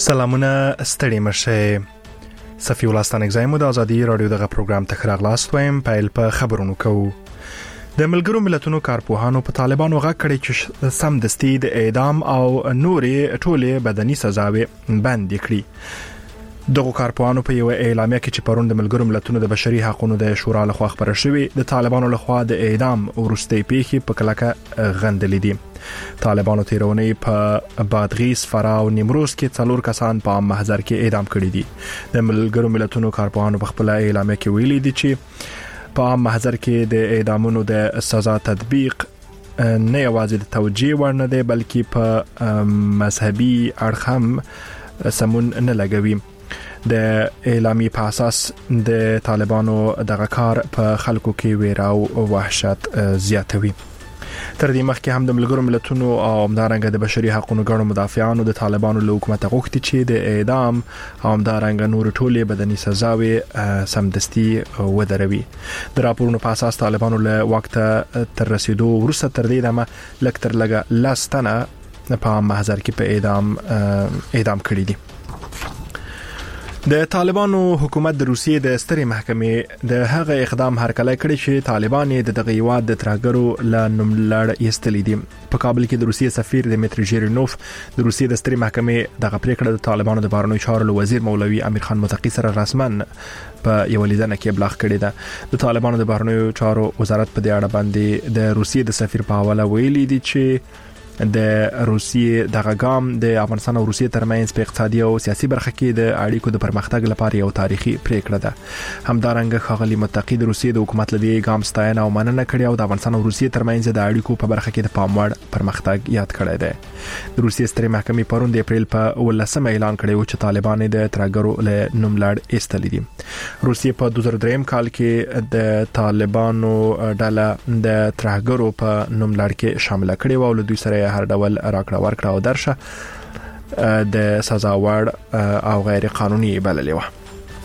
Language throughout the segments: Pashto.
سلامونه ستړي مشه. صفی الله ستانګزای مو د ازادي رادیو دغه پروګرام ته خراغلاست وایم. پیل په خبرونو کوو. د ملګرو ملتونو کارپوهانو په طالبانو غږ کړی چې سم دستي د اعدام او نورې ټولې بدني سزاوي بند کړي. دغه کارپوهانو په یو اعلامیه کې چې پرون د ملګرو ملتونو د بشري حقوقو د شورا لخوا خبره شوې د طالبانو لخوا د اعدام ورستۍ پیښې په کلکه غندلې دي. طالبانو تیرونی په بادغیس، فراه او نیمروز کې 4 کسان په عام محضر کې اعدام کړي دي. د ملګرو ملتونو کارپوهانو په خپل اعلامیه کې ویلي دي چې په عام محضر کې د اعدامونو د سزا تطبیق نه یوازې د توجیه ورنه دی بلکې په مذهبي اړخ هم سمون نه لګوي. د اعلامیه په اساس د طالبانو دغه کار په خلکو کې ویره او وحشت زیاتوي. تر دې مخکې هم د ملګرو ملتونو او همدارنګه د بشري حقوقو ګڼو مدافعانو د طالبانو له حکومت غوښتي چې د اعدام او همدارنګه نور ټولې بدني سزاوي سمدستي ودروي. د راپورونو په اساس طالبانو له وخت تر رسیدو وروسته تر دې دمه لکتر لګه لاستنه په محضر کې په اعدام کړي دي. د طالبانو حکومت د روسیې د سترې محکمې د هغه اقدام هرکلی کړی چې طالبان د دغه هیواد د ترهګرو له نوملړ ایستلي دي. په کابل کې د روسیې سفیر دمیتری ژیرینوف د روسیې د سترې محکمې دغه پریکړه د طالبانو د بهرنیو چارو وزیر مولوي امیر خان متقی سره رسمن په یو لیدنه کې ابلاغ کړی ده. د طالبانو د بهرنیو چارو وزارت په دې اړه باندې د روسیې د سفیر په حواله ویلي دي چې د روسیې دغه ګام د افغانستان او روسیې ترمنځ په اقتصادي او سیاسي برخه کې د اړیکو د پرمختګ لپاره یو تاریخي پریکړه ده. همدارنګه ښاغلي متقی د روسیې د حکومت لدی ګام ستاینه او مننه کړې او د افغانستان او روسیې ترمنځ د اړیکو په برخه کې د پاموړ پرمختګ یاد کړی دی. د روسیې سترې محکمې پرون د اپریل په 18 اعلان کړی و چې طالبان د ترهګرو له نوملړ ایستلي دي. روسیې په 2003 کال کې د طالبانو ډله د ترهګرو په نوملړ کې شامل کړي و او له دوی سره هر ډول راکړه ورکړه او درشه د سزا وړ او غیر قانوني بللې و.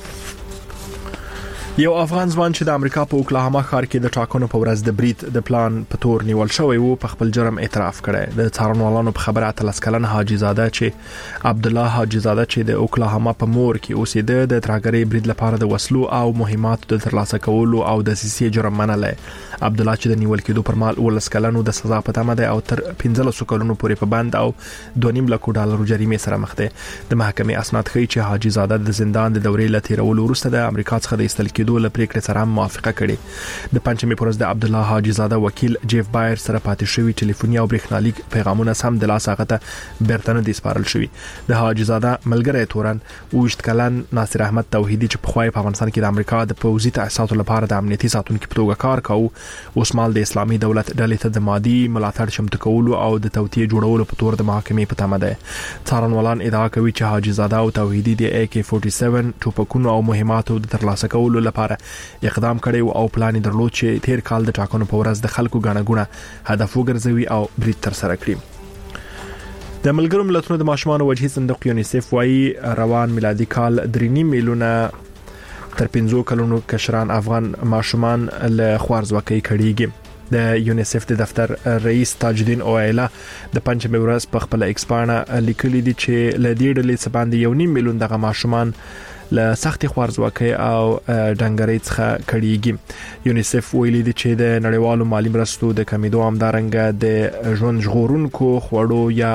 یو افغان ځوان چې د امریکا په اوکلاهاما ښار کې د ټاکنو په ورځ د بریټ د پلان په تور نیول شوی وو په خپل جرم اعتراف کړی. د څارنوالانو په خبره 13 کلن حاجی زاده چې عبد الله حاجی زاده چې د اوکلاهاما په مور کې اوسېده د ترهګرۍ بریټ لپاره د وسلو او مهماتو د ترلاسه کولو او د سیاسي جرم منلې. عبد الله چې د نیول کېدو پر مهال 19 کلنو د سزا په تمه دی او تر 15 کلونو پورې په بند او 2.5 لک ډالر جریمه سره مخ دی. د محکمې اسناد ښیي چې حاجی زاده د زندان د دورې لتیرولو وروسته د امریکا څخه د ایستل کېدو لپاره پریکړه سره موافقه کړې. د پنځمې پر ورځ د عبد الله حاجی زاده وکیل جیف بایر سره پاتې شوی ټلیفوني او برېښنالیک پیغامونه سم د لاس هغه بیرته نه دي سپارل شوی. د حاجی زاده ملګری تورن 20 کلن ناصر احمد توحیدی چې په خوای په افغانستان کې د امریکا د پوځي تاسیساتو لپاره د امنیتي ساتونکو په توګه کار کاوه اوس مال د اسلامي دولت ډلې ته د مادي ملاتړ شمته کولو او د توطئې جوړولو په تور د محکمې په تمه ده. څارنوالان ادعا کوي چې حاجی زاده او توحیدی د AK-47 ټوپکونو او مهماتو د ترلاسه کولو لپاره اقدام کړي او پلان درلود چې تیر کال د ټاکنو په ورځ د خلکو غاڼګونه هدف وګرځوي او بریټ تر سره کړي. د ملګرو ملتونو د ماشومان وجهي صندوق یونیسف وايي روان میلادي کال 3.5 میلیونه تر 15 کلونو کشران افغان ماشومان له خوارزواکۍ کړيږي. د یونیسف د دفتر رئیس تاج الدین اوایلا د پنځمې ورځ په خپل ایکس باندې لیکلي دي چې ل دې ډلې څخه باندې 1.5 میلیون دغه ماشومان له سختي خوارزواکۍ او ډنګرۍ څخه کړيږي. یونیسف ویلي دي چې د نړیوالو مالی مرستو د کمیدو همدارنګه د ژوند ژغورونکو خوړو یا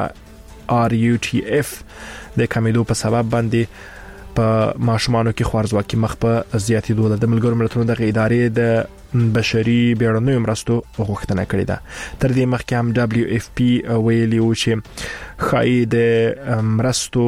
RUTF د کمیدو په سبب باندې په ماشومانو کې خوارزواکۍ مخ په زیاتېدو ده. د ملګرو ملتونو د ادارې د بشري بیړنیو مرستو غوښتنه کړې ده. تر دې مخکې هم WFP ویلي و چې خای د مرستو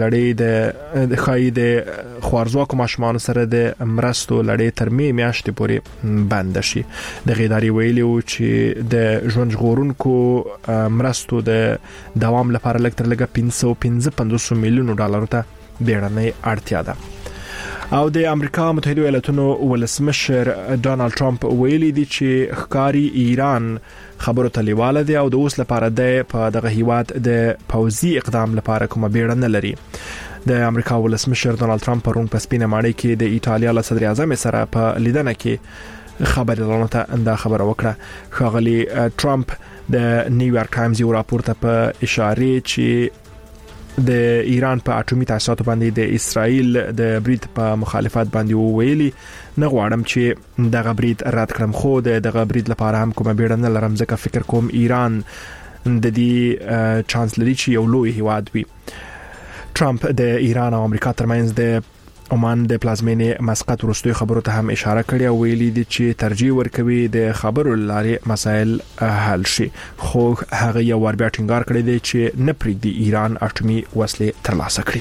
لړۍ د خای د خوارزواکو ماشومان سره د مرستو لړۍ تر میاشتې پورې بند شي. د ادارې ویلي و چې د ژوند ژغورونکو مرستو د دوام لپاره لکتر لګه 555 میلیون ډالر ته بیړنۍ اړتیا ده. او د امریکا متحده ایالاتونو ولسمشر ډونالد ټرمپ ویلي دی چې ښکاری ایران خبرو ته لیواله دی او د اوس لپاره د په دغه هیواد د پوځي اقدام لپاره کومه بیړه نه لري. د امریکا ولسمشر ډونالد ټرمپ پرون په سپینه ماڼۍ کې د ایټالیا له صدر اعظم سره په لیدنه کې خبرونه ته انده خبره وکړه. ښاغلي ټرمپ د نیویارک ټایمز یو راپور ته په اشاره چې د ایران په اټومي تاسیساتو باندې د اسرائیل د برید په مخالفت باندې ویلي نه غواړم چې دغه برید رد کړم خو دغه برید لپاره هم کومه بیړه نه لرم ځکه فکر کوم ایران د دې چانس لري چې یو لوی هیواد وي. ټرمپ د ایران او امریکا ترمنځ د عمان د پلازمینې مسقط وروستي خبرو ته هم اشاره کړې او ویلي دي چې ترجیح ورکوي د خبرو لارې مسایل حل شي خو هغه یو ور بیا ټینګار کړی دی چې نه پرېږدي ایران اټومي وسلې ترلاسه کړي.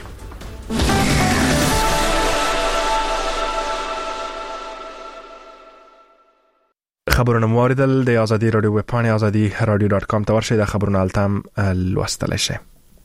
خبرونه موریدل د ازادي رادیو ویب پاڼې azadi.radio.com ته ورشئ د خبرونو التم لوستلی شئ.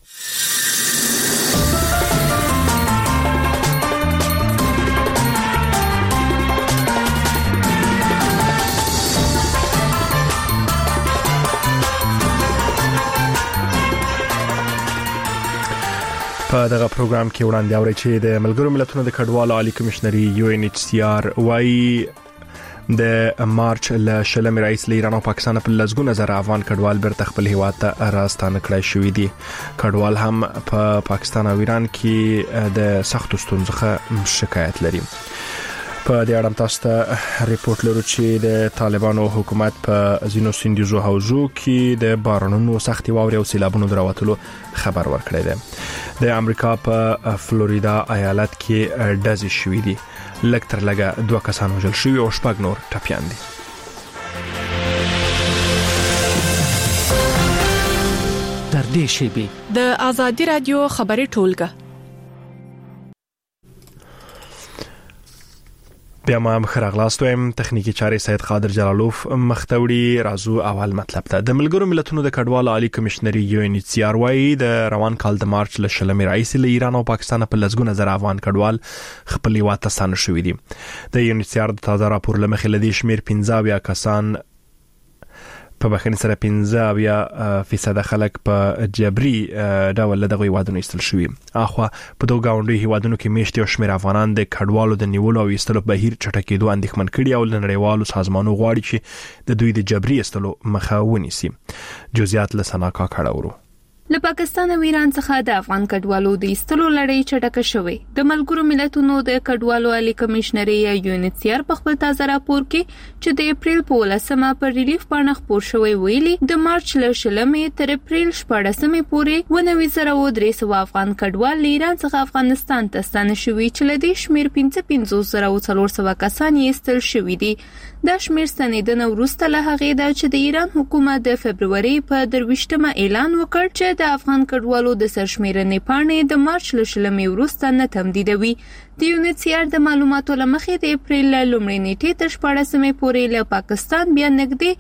په دغه پروګرام کې وړاندې اوري چې د ملګرو ملتونو د کډوالو عالی کمشنري UNHCR وايي د مارچ له شلمې رئیس له ایران او پاکستان په لزګونه زره افغان کډوال بیرته خپل هیواد ته راستانه کړای شوې دي. کډوال هم په پاکستان او ایران کې د سختو ستونزو څخه شکایت لري. په دې اړه تاسو ته ریپورت لرو چې د طالبانو حکومت په زینو سیندیزو حوزو کې د بارانونو سختي واوري او سیلابونو درواتلو خبر ورکړی دی. د امریکا په فلوریدا ایالت کې ډزې شوې دي. لږ تر لږه 2 کسان وژل شوي او 6 نور ټپیان دي. تر دې شیبې د ازادي رادیو خبري ټولګه بیا ما مخرغلاستو ایم تخنیکی چاري سید قادر جلالوف مختوړي رازو اول مطلب ته د ملګرو ملتونو د کډوالو عالی کمشنري UNHCR وايي د روان کال د مارچ له شلمې رئیس له ایران او پاکستان په لزګونه زره افغان کډوال خپل هیواد ته ستانه شوي دي. د UNHCR د تازه راپور لمخې لدی شمیر 15 کسان په بخښنې سره 15% خلک په جبري ډول دغه هیوادونو ایستل شوي. اخوا په دوه گاونډي هیوادونو کې میشتي او شمیر افغانان د کډوالو د نیولو او ایستلو بهیر چټکېدو اندېښمن کړي او نړیوالو سازمانونو غواړي چې د دوی د جبري ایستلو مخه ونیسي. جزئیات له سناکا کړهورو. له پاکستان او ایران څخه د افغان کډوالو د ایستلو لړۍ چټکه شوې. د ملګرو ملتونو د کډوالو عالی کمشنري UNHCR په خپل تازه راپور کې چې د اپریل په 18مه پر ریلیف باندې خبر شوی ویلي د مارچ له شلمې تر اپریل 14مې پورې 9300 افغان کډوال له ایران څخه افغانستان ته ستانه شوي چې له دې شمیر 5400 کسان یې ایستل شوي دي. دا شمیر ستنیدنه وروسته له هغې ده چې د ایران حکومت د فبرवरी په 23مه اعلان وکړ چې د افغان کډوالو د سرشمیرنې پاڼې د مارچ له شلمې وروسته نه تمدیدوي. د UNHCR د معلوماتو لمخې د اپریل له لومړۍ نیټې تر 14مې پورې له پاکستان بیا نږدې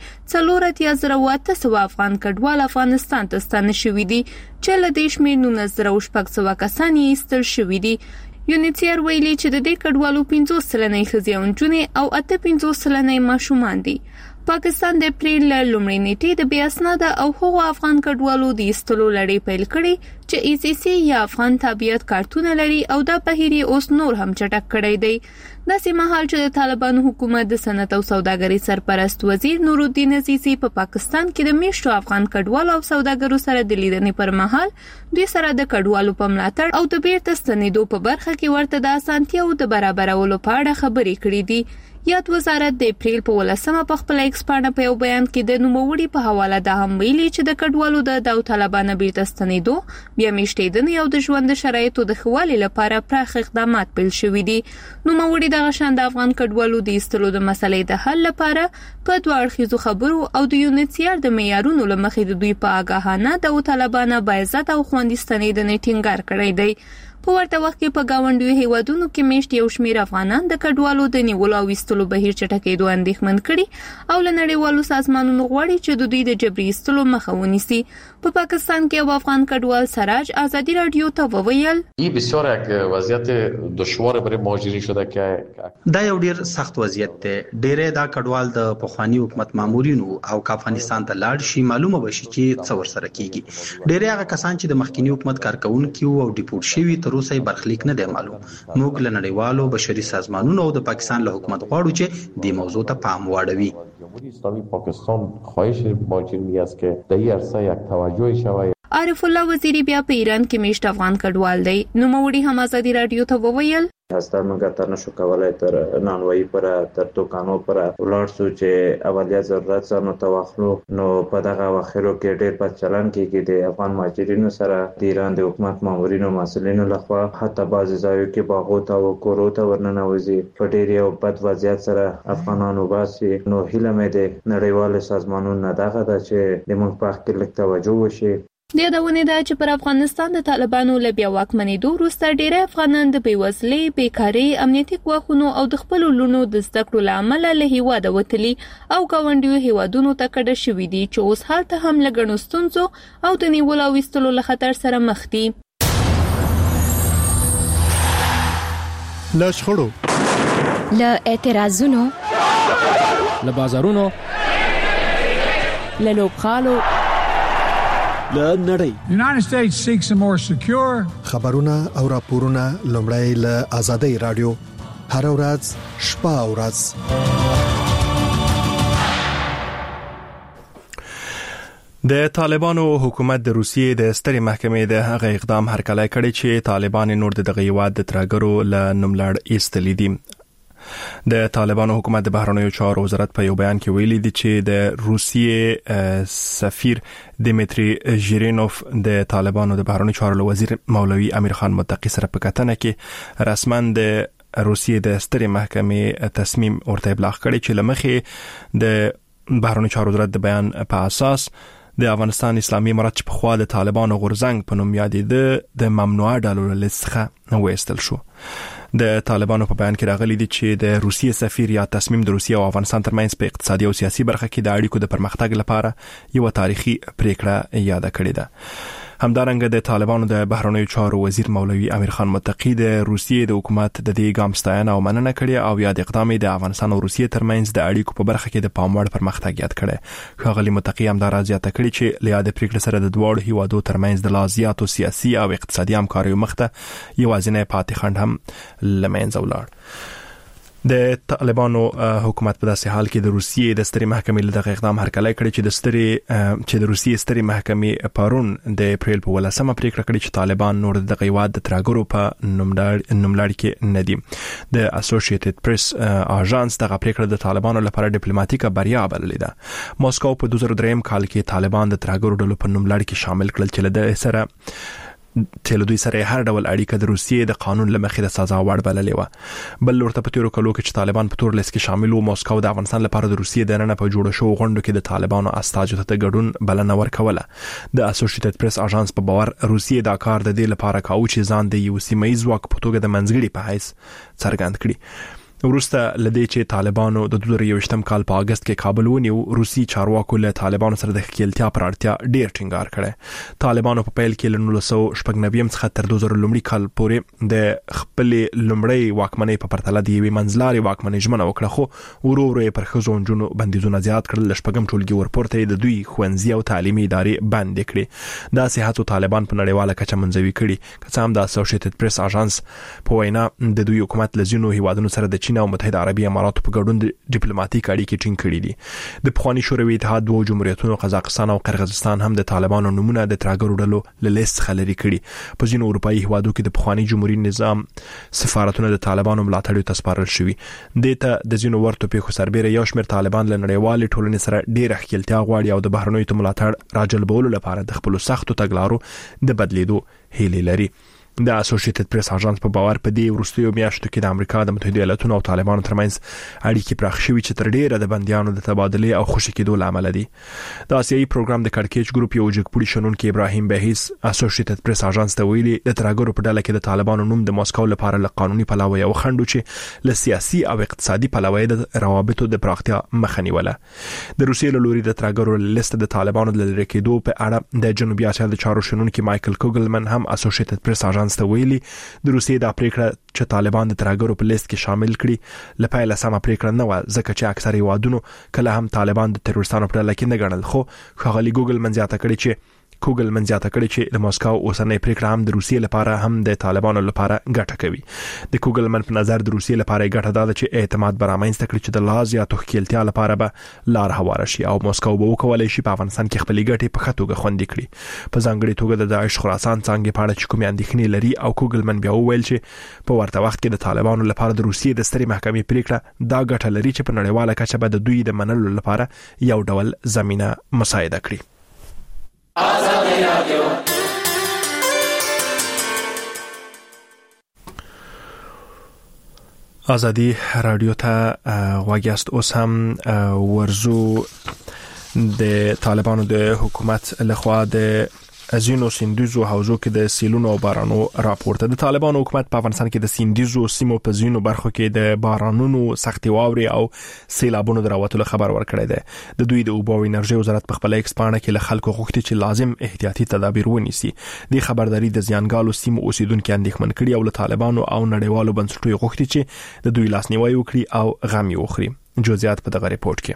4,800 افغان کډوال افغانستان ته ستانه شوي دي چې له دې شمیر 19,600 کسان یې ایستل شوي دي. UNHCR ویلي چې د دې کډوالو 50 سلنه ښځې او نجونې او 58 سلنه ماشومان دي. پاکستان د اپریل لومړۍ نیټې د بیا اسناد او هغو افغان کډوالو د ایستلو لړۍ پیل کړې چې ECC یا افغان تابعیت کارتونه لري او دا بهیر اوس نور هم چټک کړی دی. داسې مهال چې د طالبانو حکومت د صنعت او سوداګرۍ سرپرست وزیر نورالدین عزیزي په پاکستان کې د میشتو افغان کډوالو او سوداګرو سره د لیدنې پر مهال دوی سره د کډوالو په ملاتړ او د بیرته ستنېدو په برخه کې ورته د اسانتیاو د برابرولو په اړه خبرې کړې دي. یاد وزارت د اپریل په 18مه په خپل ایکس باندې په یو بیان کې د نوموړي په حواله د هم ویلي چې د کډوالو د داوطلبانه بیرته ستنېدو بیا میشتېدنې او د ژوند شرایطو د ښه والي لپاره پراخ اقدامات پیل شوي دي. نوموړي د غشان د افغان کډوالو د ایستلو د مسلې د حل لپاره په دوه اړخیزو خبرو او د UNHCR د معیارونو لمخې د دوی په آګاهانه داوطلبانه باعزت او خوندي ستنېدنې ټینګار کړی دی. په ورته وخت کې په گاونډیو هیوادونو کې میشت یو شمیر افغانان د کډوالو د نیولو او ایستلو بهیر چټکېدو اندېښمن کړي او له نړیوالو سازمانونو غواړي چې د دوی د جبري ایستلو مخه ونیسي. په پاکستان کې یو افغان کډوال سراج ازادي رادیو ته وویل این بسیار یک وضعیت دشوار برای مهاجرین شده که دا یو ډیر سخت وضعیت دی. ډیره دا کډوال د پخوانی حکومت مامورینو او افغانستان ته لاړ شي معلومه بشي چې څه ورسره کیږي. ډیره هغه کسان چې د مخکینی حکومت کارکونکو او ډیپورټ شوي تر اوسه برخلیک نه دی معلوم. موږ له نړیوالو بشري سازمانونو او د پاکستان له حکومت غواړو چې دې موضوع ته پام واړوي. جمهوری اسلامی پاکستان خواهش مهاجرین است که در این عرصه یک توجهی شود. عارف الله وزیری بیا په ایران کې میشت افغان کډوال دی. نو موري هم ازادي رادیو ته وویل هسته موږ ته نشو کولای تر نانوایی پر تر توکانو پر ولر سو چې اولیا ضرورت سره تواخلو نو په دغه وخرو کې ډېر په چلن کې د افغان مهاجرینو سره د ایران د حکومت مامورینو مسؤلینو لخوا حتی بعض ځایو کې باغوت او کوروت ورننوزي په ډېر یو بد وضعیت سره افغانانو باسي. نو هیله مې ده نړیوال سازمانونو دغه د چې د موږ په حق کې توجه وشي. د یادونه ده چې پر افغانستان د طالبانو له بیا واکمنېدو وروسته ډېری افغانان د بېوزلۍ، بیکارۍ، امنیتي ګواښونو او د خپلو لونو د زده کړو له امله له هیواده وتلي او ګاونډیو هیوادونو ته کډه شوي دي چې اوس هلته هم له ګڼو ستونزو او د نیولو او ایستلو له خطر سره مخ دي. له شخړو، له اعتراضونو، له بازارونو، له لوبخالو، له نړۍ. United States seeks a more secure خبرونه او راپورونه لومړی له آزادۍ رادیو هر ورځ شپه او ورځ. د طالبانو حکومت د روسیې د سترې محکمې د هغه اقدام هرکلی کړی چې طالبان نور د دغه هیواد د ترهګرو له نوملړ ایستلي دي. د طالبانو حکومت د بهرنیو چارو وزارت په یو بیان کې ویلي دی چې د روسیې سفیر دیمیتری ژیرینوف د طالبانو د بهرنیو چارو وزیر مولوی امیر خان متقی سره په کتنه کې رسما د روسیې د سترې محکمې تصمیم ورته ابلاغ کړی چې لمخې د بهرنیو چارو وزارت د بیان په اساس د افغانستان اسلامي امارت په خوا د طالبانو غورځنګ په نوم یادېده د ممنوعه ډالو لیست څخه وایستل شو. د طالبانو په بیان کې راغلي دي چې د روسیې سفیر یا تصمیم د روسیې او افغانستان ترمنځ په اقتصادي او سیاسي برخه کې د اړیکو د پرمختګ لپاره یو تاریخي پریکړه یاد کړې ده. همدارنګه د طالبانو د بهرنیو چارو وزیر مولوی امیر خان متقی د روسیې د حکومت د دې ګام ستاینه او مننه کړې او یاد اقدام د افغانستان او روسیې ترمنځ د اړیکو په برخه کې د پاموړ پرمختګ یاد کړي. ښاغلي متقی هم دا راځي کړي چې له یاد پریکړې سره د دوړ هیوادو ترمنځ د لازیاتو سیاسي او اقتصادي همکاریو مخته یوازینی پاتې خنډ هم لمنځه ولاړ. د طالبانو حکومت په داسې حال کې د روسیې د سترې محکمې له دغه اقدام هرکلی کړی چې د روسیې سترې محکمې پرون د اپریل په 18مه پریکړه کړې چې طالبان نور دغه هیواد د ترهګرو په نوملړ کې نه دي. د اسوسییټډ پریس اژانس دغه پریکړه د طالبانو لپاره ډیپلوماټیکه بریا بللې ده. ماسکو په 2003 کال کې طالبان د ترهګرو ډلو په نوملړ کې شامل کړل چې له سره چې له دوی سره هر ډول اړیکه د روسیې د قانون لمخې د سزا وړ بللې و. بل ورته په تیرو کلو کې چې طالبان په تور لیست کې شامل وو، ماسکو د افغانستان لپاره د روسیې د نن په جوړ شو غونډو کې د طالبانو استازو ته ګډون بلنه ورکوله. د اسوسییټډ پریس اژانس په باور روسیې دا کار د دې لپاره کاوه چې ځان د یو سیمه‌ییز واک په توګه د منځګړي په حیث څرګند کړي. وروسته لدې چې طالبانو د 2021م کال په اگست کې کابل ونیو، روسي چارواکو له طالبانو سره د خپلتیا پر اړتیا ډیر ټینګار کړي. طالبانو په پیل کې له 1990 څخه تر 2000 کال پورې د خپل لومړی واکمنۍ په پرتله د یوې منځلاري واکمنۍ ژمنه وکړه، خو ورو ورو پر ښځو نجونو بندیزونه زیات کړل. شپږم ټولګي ورپورته د دوی ښوونځي او تعلیمي ادارې بند کړې. دا سیاحت طالبان په نړیواله کچه منځوي کړي. که څه هم د اسوسییټډ پریس اژانس په وینا د دوی حکومت له ځینو هیوادونو سره د چین او متحده عربي اماراتو په ګډون ډیپلوماټیک اړیکې ټینګ کړې دي. د پخوانی شوروي اتحاد دوه جمهوریتونو قزاقستان او قرغیزستان هم د طالبانو نمونه د ترهګرو ډلو له لیست څخه لرې کړي. په ځینو اروپایي هیوادو کې د پخوانی جمهوریت نظام سفارتونه د طالبانو ملاتړ ته سپارل شوي. دته د ځینو ورته پیښو سربېره یو شمېر طالبان له نړیوال ټولنې سره ډېر خپلتیا غواړي او د بهرنیو ته ملاتړ راجلبولو لپاره د خپل سختو تګلارو د بدلیدو هیله لري. د اسوسییټډ پریس اژانس په باور په دې وروستیو میاشتو کې د امریکا د متحده ایالاتونو او طالبانو ترمنځ اړیکې پراخ شوي چې تر ډیره د بندیانو د تبادله او خوشي کېدو لامل دي. د آسیایي پروګرام د کړکېچ ګروپ یو جګپوړي شنونکو ابراهیم بهیس اسوسییټډ پریس اژانس ته ویلي د ترهګرو په ډله کې د طالبانو نوم د ماسکو لپاره له قانوني پلوه یو خنډ چې له سیاسي او اقتصادي پلوه د روابطو د پراختیا مخه نیوله. د روسیې له لوري د ترهګرو لیست د طالبانو د لری کېدو په اړه د جنوبي اسیا د چارو شنونکو مایکل کوګلمن هم اسوسییټډ پریس اژانس ته ویلي د روسیې د پریکړه چې طالبان د ترهګرو په لیست کې شامل کړي لپاره سمه پریکړه نه و، ځکه چې اکثر هیوادونو کله هم طالبان د تروریستانو په ډله کې نه ګڼل. خو ښاغلي ګوګل منځاته کړی چې کوګل منځاته کړی چې د مسکو اوسنۍ پریکړه هم د روسیې لپاره هم د طالبانو لپاره ګټه کوي. د کوګل من په نظر د روسیې لپاره ګټه ده چې اعتماد برامنځته کړي چې د لاز یا توخیلتیا لپاره به لار هواره شي او مسکو به وکولای شي په افغانستان کې خپلې ګټې په خطوګه خوندي کړي. په ځانګړي توګه د داعش خراسان څنګه په اړه چې کومې اندېښنې لري او کوګل من بیا وویل چې په ورته وخت کې د طالبانو لپاره د روسیې د سترې محکمې پریکړه دا ګټه لري چې په نړیواله کچه به د دوی د منلو لپاره یو ډول زمينه مساعده کړي. آزادی رادیو ته غواګیاست. اوس هم ورزو د طالبانو د حکومت لخوا د ازینو سیندیزو حوزو کې د سیلونو او بارانو راپورته. د طالبانو حکومت په افغانستان کې د سیندیزو سیمو په زینو برخو کې د بارانونو سختي واوري او سیلابونو دراوتلو خبر ورکړی دی. د دوی د اوبو او انرژي وزارت په خپل ایکس پاڼه کې له خلکو غوښتي چې لازم احتیاطي تدابیر ونیسي. د خبرداري د زیانګالو سیمو اوسیدونکو اندېښمن کړي او له طالبانو او نړیوالو بنسټونو غوښتي چې د دوی لاسنیوي وکړي او غم یې وخوري. جزئیات په دغه ریپورت کې.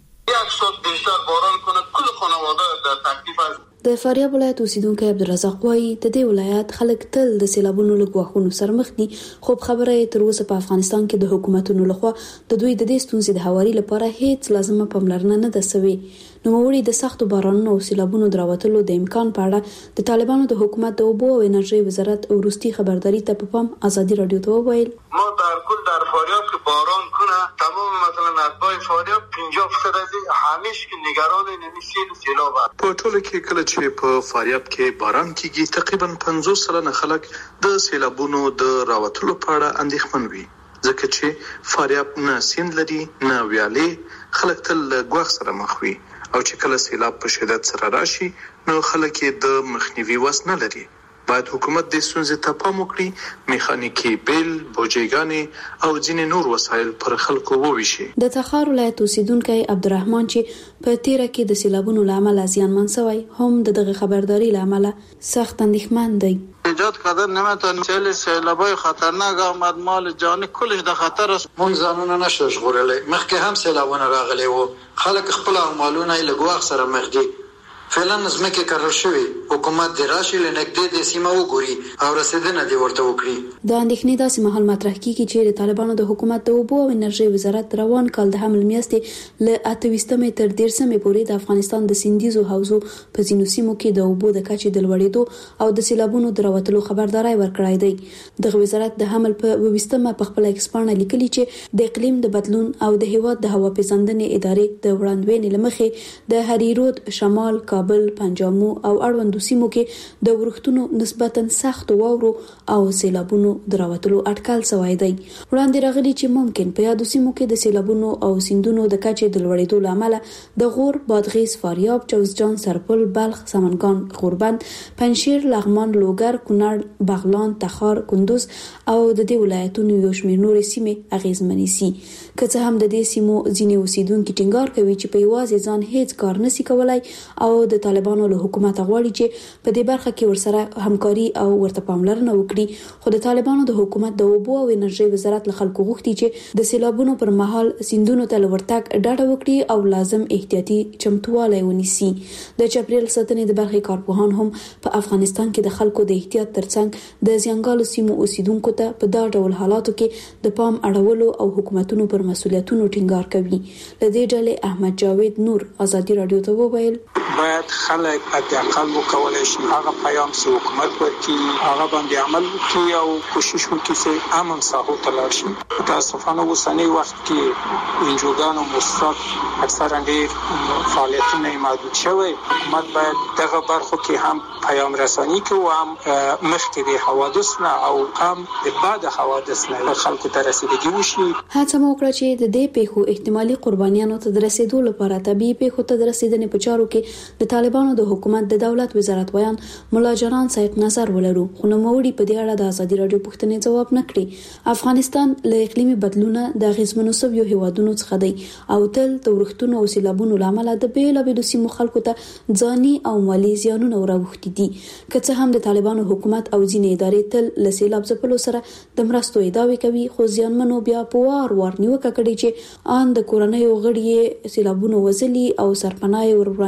د فاریاب ولایت اوسیدونکو عبدالرزاق وایي د دې ولایت خلک تل د سیلابونو له ګواښونو سره مخ دي، خو خبره یې تر اوسه په افغانستان کې د حکومتونو لخوا د دوی د دې ستونزې د هواري لپاره هیڅ لازمه پاملرنه نه ده شوې. نوموړي د سختو بارانونو او سیلابونو دراوتلو د امکان په اړه د طالبانو د حکومت د اوبو او انرژي وزارت وروستي خبرداري ته په پام آزادی رادیو ته وویل ما در فاریاب که باران کنه تمام مثلا اتباع فاریاب 50% از همیش که نگران نمیشین سیلاب په ټوله کې کله چې په فاریاب کې باران کیږي تقریبا 50% خلک د سیلابونو د راوتلو په اړه اندېښمن وي، ځکه چې فاریاب نه سیند لري نه ویالې، خلک تل ګواښ سره مخ وي او چې کله سیلاب په شدت سره راشي نو خلک د مخنیوي وس نه لري. باید حکومت د ستونزې ته پام وکړي، میخانیکي بیل، بوجیګانې او ځینې نور وسایل پر خلکو وویشي. د تخار ولایت اوسیدونکی عبدالرحمن چې په تیره کې د سیلابونو له امله زیانمن شوی هم دغه خبرداري له امله سخت اندېښمن دی. ایجاد کردن نمیتونه سیلابای خطرناک آمد، مال جانی کلش در خطر است. مونږ ځانونه نشو ژغورلی، مخکې هم سیلابونه راغلي وو، خلک خپل مالونه یې له ګواښ سره مخ دي. فعلا زمکه قرار شوی حکومت د راشي لنګدې د سیمه وګوري او رسیدنه دی ورته وکړي. د اندېښنې داسې مهال مطرح کیږي چې د طالبانو د حکومت د اوبو او انرژي وزارت روان کال د حمل میاشتې له 28 تر 13 پورې د افغانستان د سیندیزو حوزو په ځینو سیمو کې د اوبو د کچې د لوړېدو او د سیلابونو د راوتلو خبرداري ورکړای دی. د وزارت د حمل په 22 په خپل ایکسپانه لیکلي چې د اقلیم د بدلون او د هیواد د هوا پیژندنې ادارې د وړاندوینې لمخې د هریرود شمال کابل، پنجامو او اړوندو سیمو کې د ورښتونو نسبتاً سخت واورو او سیلابونو دراوتلو اټکل شوی دی. وړاندې راغلي چې ممکن په یادو سیمو کې د سیلابونو او سیندونو د کچې د لوړېدو لامل د غور، بادغیس، فاریاب، جوزجان، سرپل، بلخ، سمنګان، غوربند، پنجشیر، لغمان، لوګر، کونړ، بغلان، تخار، کندوز او د دې ولایتونو یو شمېر نورې سیمې اغیزمنې سي. که څه هم د دې سیمو ځینې اوسیدونکو ټینګار کوي چې په یوازې ځان هیڅ کار نشي کولای او د طالبانو له حکومت غواړي چې په دې برخه کې ورسره همکاري او ورته پاملرنه وکړي، خو د طالبانو د حکومت د اوبو او انرژي وزارت له خلکو غوښتي چې د سیلابونو پر مهال سیندونو ته ورتګ ډاډه وکړي او لازم احتیاطي چمتووالی ونیسي. د چاپیریال ساتنې د برخې کارپوهان هم په افغانستان کې د خلکو د احتیاط ترڅنګ د زیانګالو سیمو اوسیدونکو ته په دا ډول حالاتو کې د پام اړولو او حکومتونو پر مسولیتونو ټینګار کوي. لدې ډلې احمد جاوید نور آزادی رادیو ته وویل باید خلک اتقل وکولای شي هغه پیام چې حکومت ورکړي هغه باندې عمل وکړي او کوشش وکړي چې امن ساحو ته لاړ شي. متاسفانه اوسنی وخت کې انجوګان او مؤسسات اکثرا ډېر فعالیتونه محدود شوی. حکومت باید دغه برخو کې هم پیام رسانی کوي او هم مخکې د حوادث نه او هم د بعد حوادث نه خلکو ته رسیدګي وشي. هڅه وکړه چې د دې پیښو احتمالي قربانیانو ته د رسیدو لپاره طبيعي پیښو ته د رسیدنې په چارو کې د طالبانو د حکومت د دولت وزارت ویان مولا جانان صاحب نظر ولرو، خو نوموړي په دې اړه د آزادي رادیو پوښتنې ځواب نکړي. افغانستان له اقلیمي بدلونه د غیزمنو سویو هیوادونو څخه دی او تل د ورښتونو او سیلابونو لامل د بیلابېلو سیمو خلکو ته ځاني او مالي زیانونه راوښتي دي. که څه هم د طالبانو حکومت او ځینې ادارې تل له سیلاب ځپلو سره د مرستو ادعاوې کوي، خو زیانمنو بیا په وار نیوکه کړې چې ان د کورنۍ غړي سیلابونو وزلي او سرپناه وروراني کړي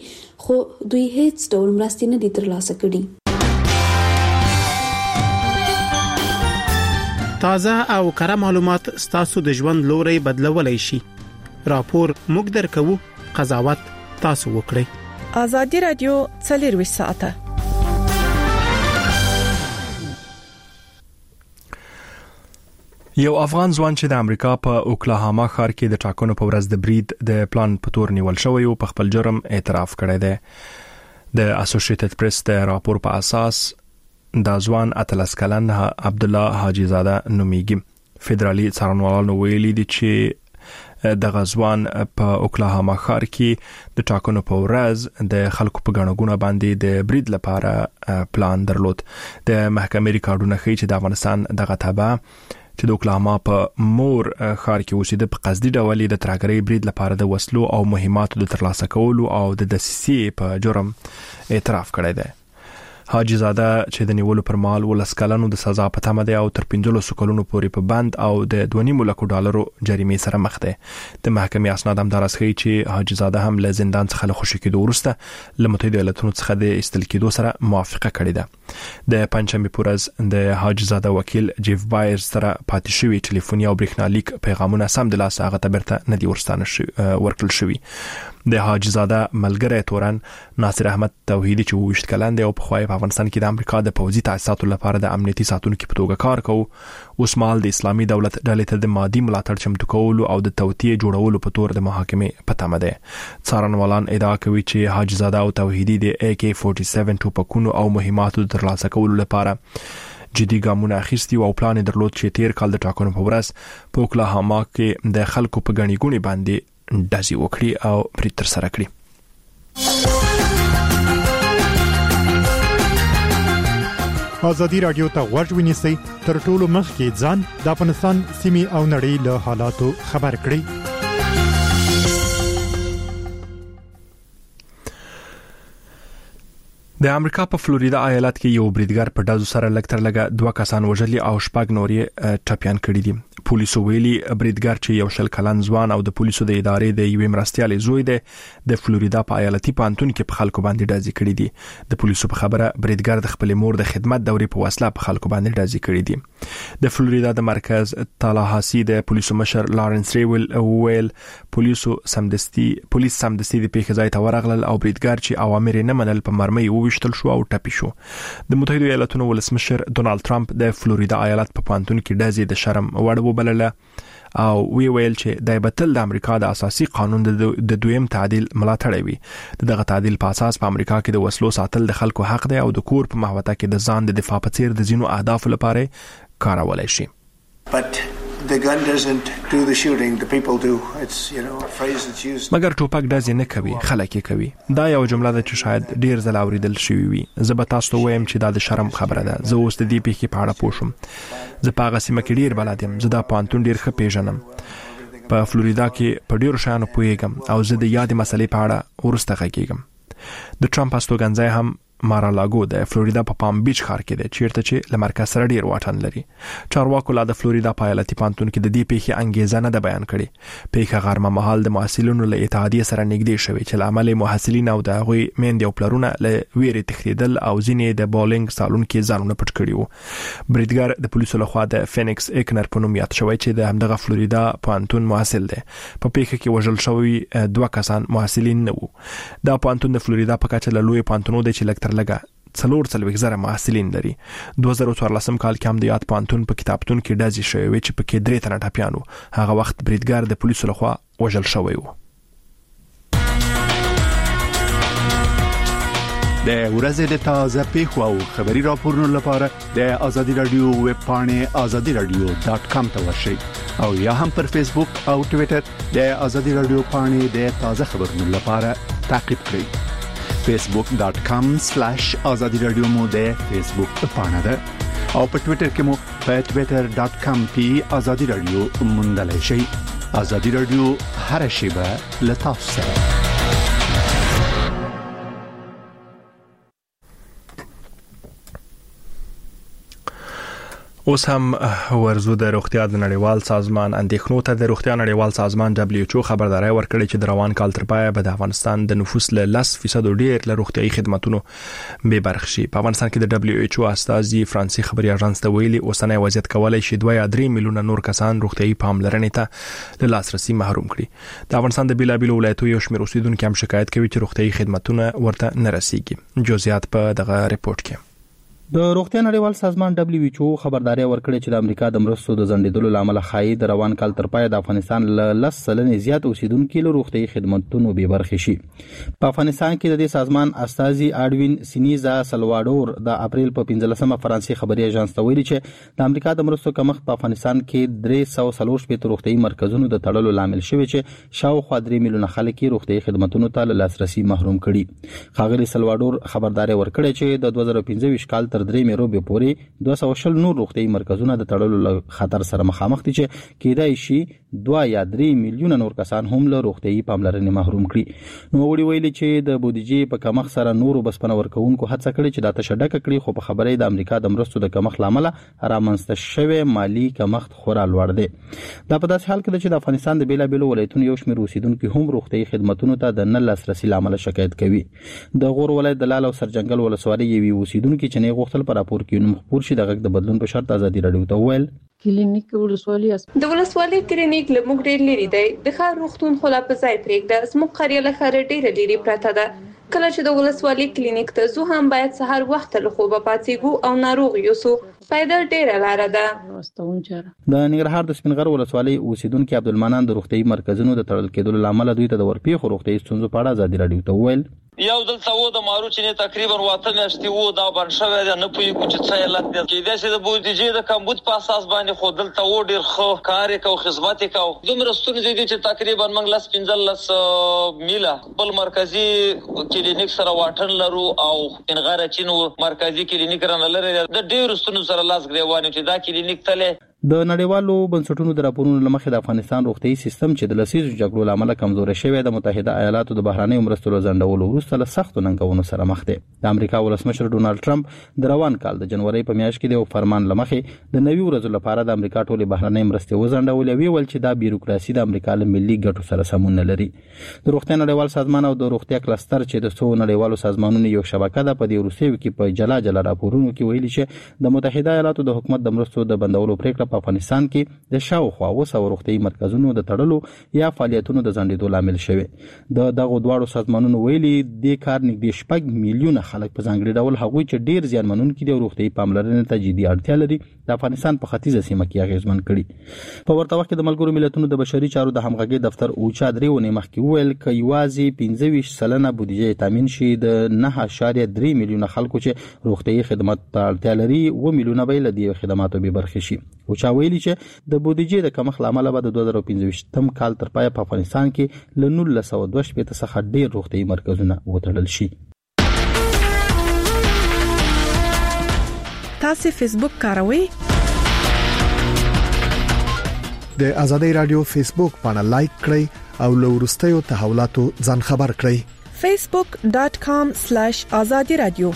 خو دوی هیڅ ډول مرستې نه دي ترلاسه کړي. تازه او کره معلومات ستاسو د ژوند لوري بدلولای شي. راپور موږ درکو، قضاوت تاسو وکړئ. آزادي رادیو 24 ساعته. یو افغان ځوان چې د امریکا په اوکلاهاما ښار کې د ټاکنو په ورځ د برید د پلان په تور نیول شوی او په خپل جرم اعتراف کړی دی. د اسوسییټډ پریس د راپور په اساس دا ځوان اتلس کلن عبدالله حاجی زاده نومیږي. فدرالي څارنوالانو ویلي دي چې د غزوان په اوکلاهاما ښار کې د ټاکنو په ورځ د خلکو په غنغونه باندې د برید لپاره پلان درلود. د محکمې ریکارډونه ښیي چې د افغانستان دغه تابع چې د اوکلاهاما په مور ښار کې اوسېده په قصدي ډول د ترهګرۍ برید لپاره د وسلو او مهماتو د ترلاسه کولو او د دسیسې په جرم اعتراف کړی دی. حاجی زاده چې د نیولو پر مهال 19 کلنو د سزا په تمه دی او تر 15 کلونو پورې په بند او د 2.5 لک ډالرو جریمې سره مخ دی. د محکمې اسناد هم دا راښيي چې حاجی زاده هم له زندان څخه له خوشي کېدو وروسته له متحده ایالاتونو څخه د استل کېدو سره موافقه کړې ده. د پنځمې پورز د حاجی زاده وکیل جیف بایرز سره پاتې شوی ټلیفوني او برېښنالیک پیغامونه سم د لاس هغه ته برته نه دي ورکړل شوی. د حاجی زاده ملګری تورن ناصر احمد توحیدی چې 20 کلن دی او په خوای په افغانستان کې د امریکا د پوځي تاسیساتو لپاره د امنیتي ساتونکو په توګه کار کوي. اوس مال د اسلامي دولت ډلې ته د مادي ملاتړ چمتو کولو او د توطئه جوړولو په تور د محاکمې په تمه ده. څارنوالان ادعا کوي چې حاجی زاده او توحیدی د AK47 ټوپکونو او مهماتو د ترلاسه کولو لپاره جدي ګامونه اخیستي او پلان درلود چې تیر کال د ټاکنو په ورځ په اوکلاهاما کې د خلکو په غنی ګونی باندې داسي وکړي او برید تر سره کړي. آزادي رادیو ته غوږ ونیسئ، تر ټولو مخکې ځان د افغانستان سیمې او نړۍ له حالاتو خبر کړئ. د امریکا په فلوریدا ایالت کې یو بریدګر په ډزو سره لکټر لګه 2 کسان وژلي او 6 نورې ټپيان کړي دي. پولیسو ویلي بریدګر چې یو شل کلن ځوان او د پولیسو د ادارې د یوې مرستيالې زوی دی د فلوریدا په ایالتي پانتون کې په خلکو باندې ډزې کړي دي. د پولیسو په خبره بریدګر د خپل مور د خدمت دورې په وسیله په خلکو باندې ډزې کړي دي. د فلوریدا د مرکز تالاهاسي د پولیسو مشر لارنس ریول ویل پولیس سمدستي د پیښې ځای ته ورغلل او بریدګر چې اوامر نه منل په مرمۍ وشتل شو او ټپي شو. د متحده ایالاتونو ولسمشر ډونالد ټرمپ د فلوریدا ایالت په پانتون کې ډزې د شرم وړ وبلله او ویل چې د بتل د امریکا د اساسي قانون د دویم تعدیل ملاتړ وي. دغه تعدیل په اساس په امریکا کې د وسلو ساتل د خلکو حق دی او د کور په محوطه کې د ځان د دفاع په څیر د ځینو اهداف لپاره کارولای شي. But the gun doesn't do the shooting, the people do. It's a phrase that's used. مګر ټوپک ډزې نه کوي، خلک یې کوي. دا یو جمله ده چې شاید ډیر ځله اوریدل شوی وي. زه به تاسو ته وایم چې دا د شرم خبره ده. زه اوس د دې پیښې په اړه پوه شوم. زه په هغه سیمه کې ډیر بلد یم. زه دا پانتون ډیر ښه پیژنم. په فلوریدا کې په ډیرو شیانو پوهیږم او زه د یادې مسلې په اړه ورسته غږیږم. د ټرمپ استوګنځای هم مارالاګو د فلوریدا په پام بیچ ښار کې دی چیرته چې له مرکز سره ډیر واټن لري. چارواکو لا د فلوریدا په ایالتي پانتون کې د دې پیښې انګیزه نه ده بیان کړې. پیښه غرمه مهال د محصلینو له اتحادیې سره نږدې شوې چې لامل محصلین او د هغوی میندې او پلرونه له ویرې تښتېدل او ځینې د بولینګ سالون کې ځانونه پټ کړي وو. بریدګر د پولیسو لخوا د فینکس ایکنر په نوم یاد شوی چې د همدغه فلوریدا پانتون محصل دی. په پیښه کې وژل شوی 2 کسان محصلین نه وو. دا پانتون د فلوریدا په کچه له لوی پانتونو دی چې لکټر لګه 4,000 محصلین لري. 2014 کال کې هم د یاد پانتون په کتابتون کې ډزې شوې چې په کې 3 تنه ټپيان وو. هغه وخت بریدګر د پولیسو لخوا وژل شوی وو. د ورځې د تازه پیښو او خبري راپورونو لپاره د آزادي رادیو ویب پاڼې azadiradio.com ته ورشئ او یا هم پر فیسبوک او ټوئیټر د آزادي رادیو پاڼې د تازه خبرونو لپاره تعقیب کړئ. facebook.com/azadiradio مو د فیسبوک پاڼه ده او په ټوئیټر کې مو په twitter.com/azadiradio موندلای شئ. آزادي رادیو هر شیبه له تاسو سره. اوس هم ورزو د روغتیا د نړیوال سازمان اندېښنو ته د روغتیا نړیوال سازمان WHO خبرداري ورکړې چې د روان کال تر پایه به د افغانستان د نفوس له 10% ډیر له روغتیايي خدماتو به برخه شي. په افغانستان کې د WHO استازي فرانسې خبري اژانس ته ویلي اوسنۍ وضعیت کولای شي 2 یا 3 میلیونه نور کسان روغتیايي پاملرنې ته له لاسرسي محروم کړي. د افغانستان د بیلابیلو ولایتونو یو شمېر اوسیدونکو هم شکایت کوي چې روغتیايي خدماتونه ورته نه رسیږي. جزئیات په دغه ریپورت کې. د روغتیا نړیوال سازمان WHO خبرداري ورکړې چې د امریکا د مرستو د ځنډېدلو لامل خایي د روان کال تر پای د افغانستان له 10% زیات اوسیدونکو له روغتیايي خدماتو به برخه شي. په افغانستان کې د دې سازمان استازي اډوین سینیزا سلواډور د اپریل په 15مه فرانسې خبري اژانس ته ویلي چې د امریکا د مرستو کمښت په افغانستان کې 340 روغتیايي مرکزونو د تړلو لامل شوی چې شاوخوا 3 میلیونه خلک روغتیايي خدماتو ته لاسرسي محروم کړي. خاغلی سلواډور خبرداري ورکړې چې د 2015 کال تر 3 مې روبه پوري 200 نور روغتيايي مرکزونه د تړلو خطر سره مخامخ دي چې کېدای شي 2 یا 3 میلیونه نور کسان هم له روغتيايي پاملرنې محروم کړي. نو وړي ویلي چې د بودیجې په کمښت سره نور بسپنه ورکوونکو هڅه کړې چې د تشدک کړي خو په خبرې د امریکا د مرستو د کمښت لامل رامنځته شوی مالی کمښت خورا لوړ دی. دا په داسې حال کې چې د افغانستان د بیلابیلو ولایتونو یو شمېر اوسیدونکو هم روغتيايي خدماتو ته د نه لاسرسي لامل شکایت کوي. د غور ولایت د لال او سرجنګل ولسوالۍ یوې اوسیدونکو چې نه غوښتل پر راپور کې نو مخبور شي د غږ د بدلون په شرط ازادي راډیو ته ویل کلینیک ولسوالۍ د ولسوالۍ کلینیک له موږ ډېر لري دی د ښار روغتون خلا په ځای پرېږده زموږ قريه له ښار ډېر لري پراته ده. کله چې د ولسوالۍ کلینیک ته زو هم باید سحر وخت له خوبه پاتېګو او ناروغ یوسو پیدل ډېر لاره ده. د ننګرهار د سپینغر ولسوالۍ اوسیدونکو عبدالمنان د روغتيايي مرکزونو د تړل کېدلو لامل دوی ته د ورپېښو روغتيايي ستونزو په اړه ازادي راډیو ته ویل یو دلته و د مارو چې تقریبا واته میاشتې وو دا بنشوي د نه پوي کوچ څه علت دی کېدای شي د بودیجې د کمبود په اساس باندې خو دلته و ډیر خو کار کو خدمت کو دومره ستونزې دي چې تقریبا موږ لاس 15 میله بل مرکزی کلینیک سره واټن لرو او انغاره چینو مرکزی کلینیک رانه لري د ډیر ستونزو سره لاس غریوانه چې دا کلینیک تله د نړیوالو بنسټونو د راپورونو لمخې د افغانستان روغتياي سیستم چې د لسیزو جګړو لامل کمزوري شوی د متحده ایالاتو د بهراني مرستو ځنډولو وروسته له سختو ننګونو سره مخ دی. د امریکا ولسمشر ډونالد ټرمپ د روان کال د جنوري په میاشت کې د فرمان لمخې د نوي ورځو لپاره د امریکا ټولې بهراني مرستې وځنډولې ویل چې دا بیروکراسي د امریکا له ملي ګټو سره سمون نه لري. د روغتیا نړیوال سازمان او د روغتیا کلستر چې د څو نړیوالو سازمانونو یو شبکه ده په دې وروستیو کې په جلا راپورونو کې ویلي چې د متحده ایالاتو د حکومت د مرستو د بندولو پریکړه په افغانستان کې د شاوخوا 200 روغتياي مرکزونو د تړلو یا فعالیتونو د ځنډېدو لامل شوی. د دغه دواړو سازمانونو ویلي د کار نږدې 6 میلیونه خلک په ځانګړي ډول هغوی چې ډیر زیانمنونکي دي روغتياي پاملرنې ته جدي اړتیا لري د افغانستان په ختیځه سیمه کې اغیزمن کړي. په ورته وخت کې د ملګرو ملتونو د بشري چارو د همغږي دفتر اوچا درېونې مخکې ویل ک یوازې 15% بودیجه تامین شي د 9.3 میلیونه خلکو چې روغتياي خدمات ته اړتیا لري و میلیونه به له دې خدماتو به برخه شي. اوچا ویلي چې د بودیجې د کمښت لامل به د 2015 کال تر پای په افغانستان کې له 1922 څخه ډیر روغتياي مرکزونه وتړل شي. تاسو فیسبوک کاروئ؟ د ازادي رادیو فیسبوک باندې لایک کړئ او له وروستیو تحولاتو ځان خبر کړئ. facebook.com/azadi radio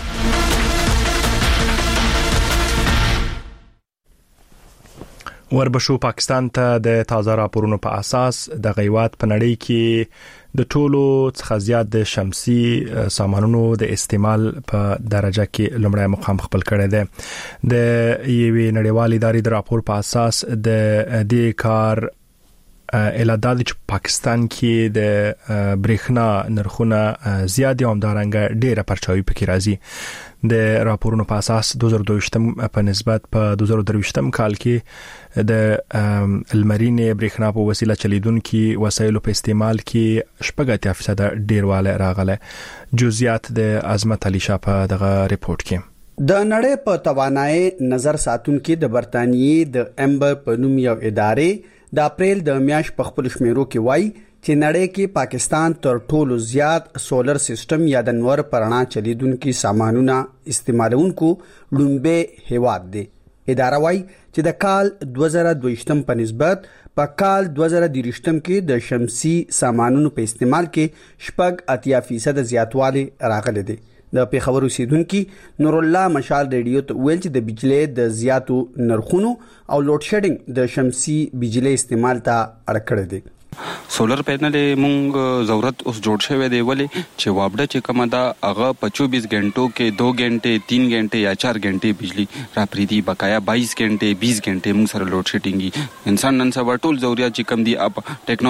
وربشو پاکستان ته د تازه راپورونو په اساس د غیوات په نړۍ کې د ټولو څخه زیات د شمسي سامانونو د استعمال په درجه کې لومړی مقام خپل کړی دی. د یوې نړیوالې ادارې د راپور په اساس د دې کار اعلان چې پاکستان کې د برېښنا نرخونه زیات دي او همدارنګه ډېره پرچاوي پکې راځي. د راپورونو په اساس 2022 په نسبت په 2023 کال کې د المرینه برېښنا په وسیله چلیدونکو وسایلو په استعمال کې 80% ډیرواله راغله. جزئیات د عظمت علي شاه په دغه ریپورت کې د نړۍ په توانایي نظر ساتونکو د برتانیې د امبر په نوم یو ادارې د اپریل د میاشتې په خپل شمیرو کې وایي چې نړۍ کې پاکستان تر ټولو زیات سولر سیستم یا د نور پرنا چلیدونکو سامانونه استعمالونکو لومبه هیواد دی. اداره وایي چې د کال 2022 په نسبت په کال 2023 کې د شمسي سامانونو په استعمال کې 80% زیاتوالی راغلی دی. د پیښور اوسیدونکو نور الله مشال ریډیو ته ویل چې د بجلی د زیاتو نرخونو او لوډ شیډینګ د شمسي بجلی استعمال ته اړ کړی دی. سولر پینل مونږ ضرورت اوس جوړ شوی دی ولې چې وابډه چې کومه دا هغه په 24 غنټو کې 2 غنټه 3 غنټه یا 4 غنټه بجلی را پریدي بقایا 22 غنټه 20 غنټه مونږ سره لوډ شیډینګ انسان نن سبا ټول ضرورت چې کم دی اپ ټیکنالوژي